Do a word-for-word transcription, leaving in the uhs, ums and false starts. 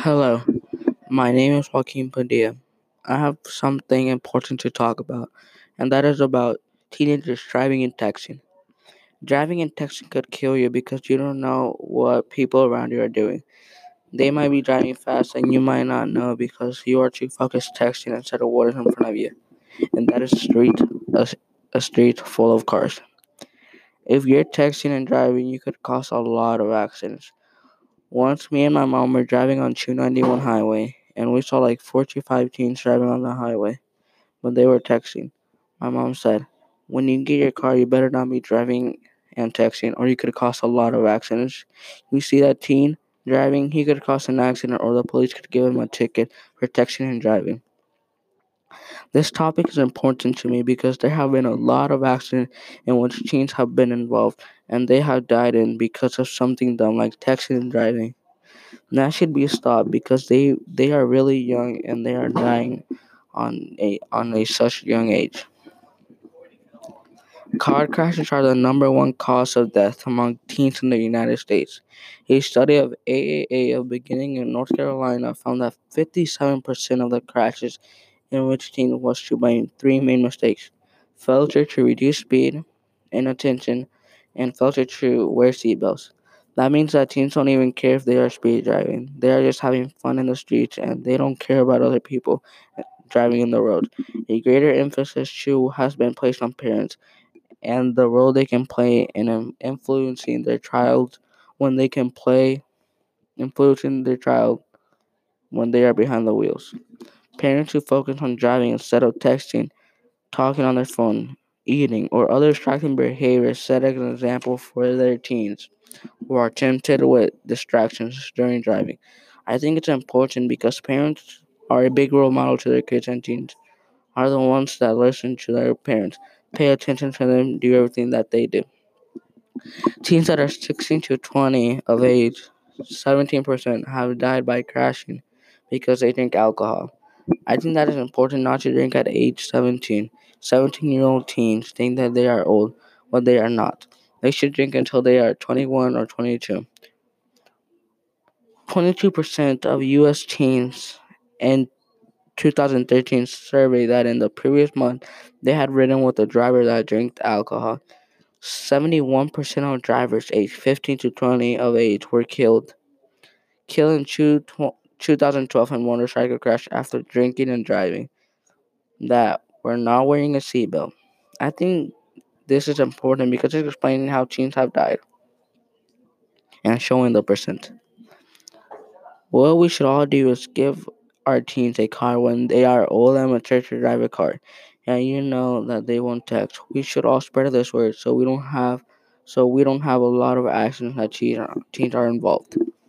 Hello, my name is Joaquin Padilla. I have something important to talk about, and that is about teenagers driving and texting. Driving and texting could kill you because you don't know what people around you are doing. They might be driving fast and you might not know because you are too focused texting instead of what is in front of you. And that is a street, a, a street full of cars. If you're texting and driving, you could cause a lot of accidents. Once me and my mom were driving on two ninety-one highway and we saw like four to five teens driving on the highway when they were texting. My mom said, "When you get your car, you better not be driving and texting or you could cause a lot of accidents. You see that teen driving, he could cause an accident or the police could give him a ticket for texting and driving." This topic is important to me because there have been a lot of accidents in which teens have been involved and they have died in because of something dumb like texting and driving. That should be stopped because they they are really young and they are dying on a on a such young age. Car crashes are the number one cause of death among teens in the United States. A study of A A A of beginning in North Carolina found that fifty-seven percent of the crashes in which teens was to blame three main mistakes: failure to reduce speed, inattention, and failure to wear seatbelts. That means that teens don't even care if they are speed driving. They are just having fun in the streets and they don't care about other people driving in the road. A greater emphasis too has been placed on parents and the role they can play in um, influencing their child when they can play influencing their child when they are behind the wheels. Parents who focus on driving instead of texting, talking on their phone, eating, or other distracting behaviors set an example for their teens who are tempted with distractions during driving. I think it's important because parents are a big role model to their kids, and teens are the ones that listen to their parents, pay attention to them, do everything that they do. Teens that are sixteen to twenty of age, seventeen percent have died by crashing because they drink alcohol. I think that is important not to drink at age seventeen. seventeen year old teens think that they are old, but they are not. They should drink until they are twenty-one or twenty-two. twenty-two percent of U S teens in twenty thirteen survey that in the previous month they had ridden with a driver that drank alcohol. seventy-one percent of drivers aged fifteen to twenty of age were killed. Killed in two, twenty twelve in motorcycle crash after drinking and driving that were not wearing a seatbelt. I think this is important because it's explaining how teens have died and showing the percent. What we should all do is give our teens a car when they are old and mature to drive a car, and you know that they won't text. We should all spread this word so we don't have so we don't have a lot of accidents that teens are, teens are involved.